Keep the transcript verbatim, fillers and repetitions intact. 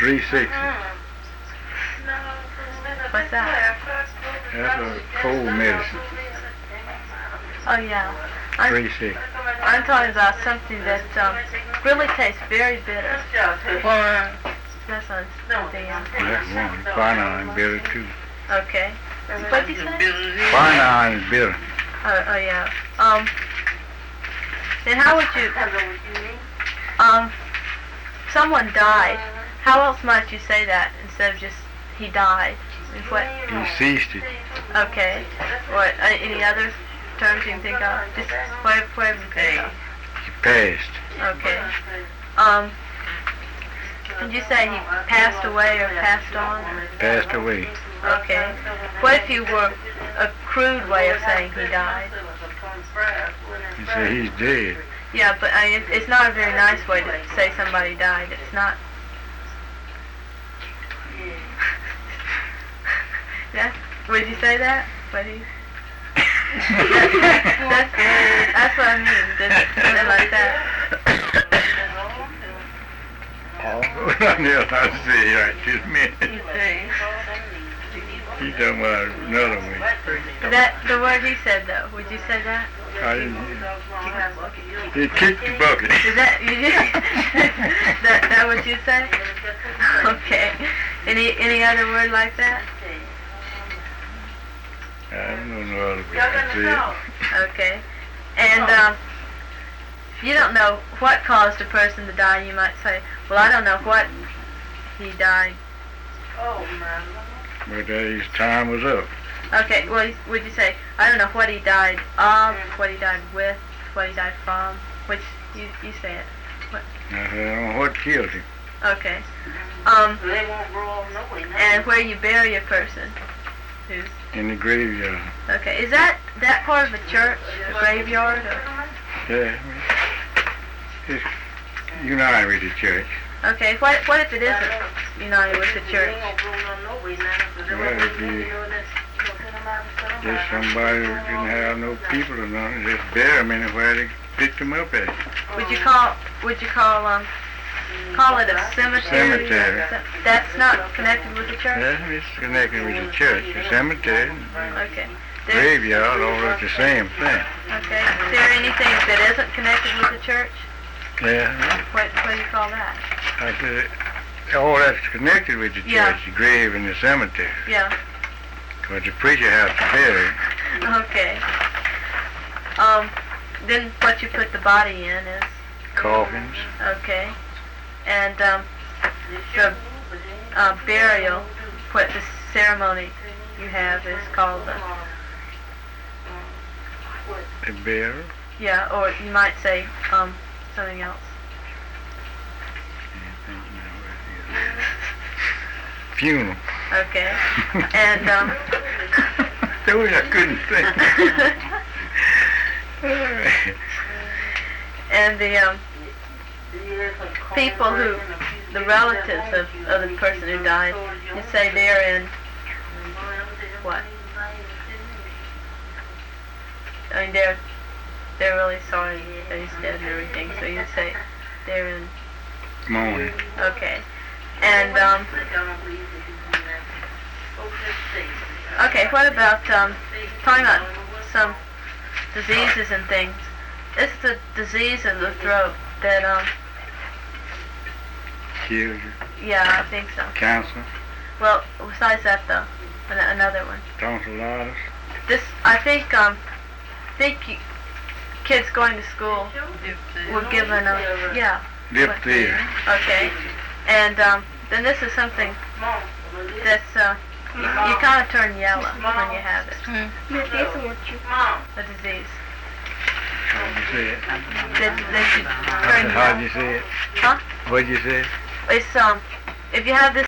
three sixty. What's that? That's a cold medicine. Oh yeah. I'm, three sixty. I'm talking about something that um, really tastes very bitter. Well, That's on the um, That's one. Quinine bitter too. Okay. What'd you say? Quinine is bitter. Oh, oh yeah. Um. Then how would you? Um. Someone died. How else might you say that instead of just he died? What? He ceased it. Okay. What? Uh, any other terms you can think of? Just whatever, whatever you think of. He passed. Okay. Um. Did you say he passed away or passed on? Passed away. Okay. What if you were a crude way of saying he died? You say he's dead. Yeah, but I mean, it's not a very nice way to say somebody died. It's not. Yeah. Would you say that? What do you? that, that's, that's what I mean. Just something like that. Oh, yeah, I see. Right, just a minute. You see. He's talking about another one. That the word he said though. Would you say that? I didn't hear. He kicked the bucket. Is that you? that that what you say? Okay. Any any other word like that? I don't know no other way to say it. Okay. And um, you don't know what caused a person to die. You might say, well, I don't know what he died. But uh, his time was up. Okay. Well, would you say, I don't know what he died of, what he died with, what he died from? Which you you say it. What? I don't know what killed him. Okay. Um. And where you bury a person. Who's In the graveyard. Okay, is that that part of a church, a graveyard? Or? Yeah, it's united with the church. Okay, what what if it isn't united with the church? Well, if you just somebody who didn't have no people or nothing, just bury them anywhere they picked them up at. Would you call would you call um call it a cemetery? Cemetery. That's not connected with the church? Yeah, it's connected with the church. The cemetery, Okay. There, graveyard, all that's the same thing. okay. Is there anything that isn't connected with the church? Yeah, What what do you call that? I said, all that's connected with the church, Yeah. the grave and the cemetery. Yeah. Because the preacher has to bury. Okay. Um then what you put the body in is Coffins. okay. And um the uh, burial, what the ceremony you have is called the The burial. yeah, or you might say um something else. Funeral. Okay. And um That way I couldn't think. and the um people who the relatives of, of the person who died, you say they're in what? I mean they're they're really sorry that he's dead and everything, so you say they're in Morning. okay. And um okay, what about um talking about some diseases and things? It's the disease of the throat that um Kills you. yeah, I think so. Cancer. Well, besides that though, an- another one. Tonsillitis. This I think um I think y- kids going to school were given a yeah. Diphtheria. Okay. And um then this is something that's uh you, you kind of turn yellow when you have it. A disease. How'd you say it? That, that you turn How'd yellow. you say it? Huh? What'd you say? It's um if you have this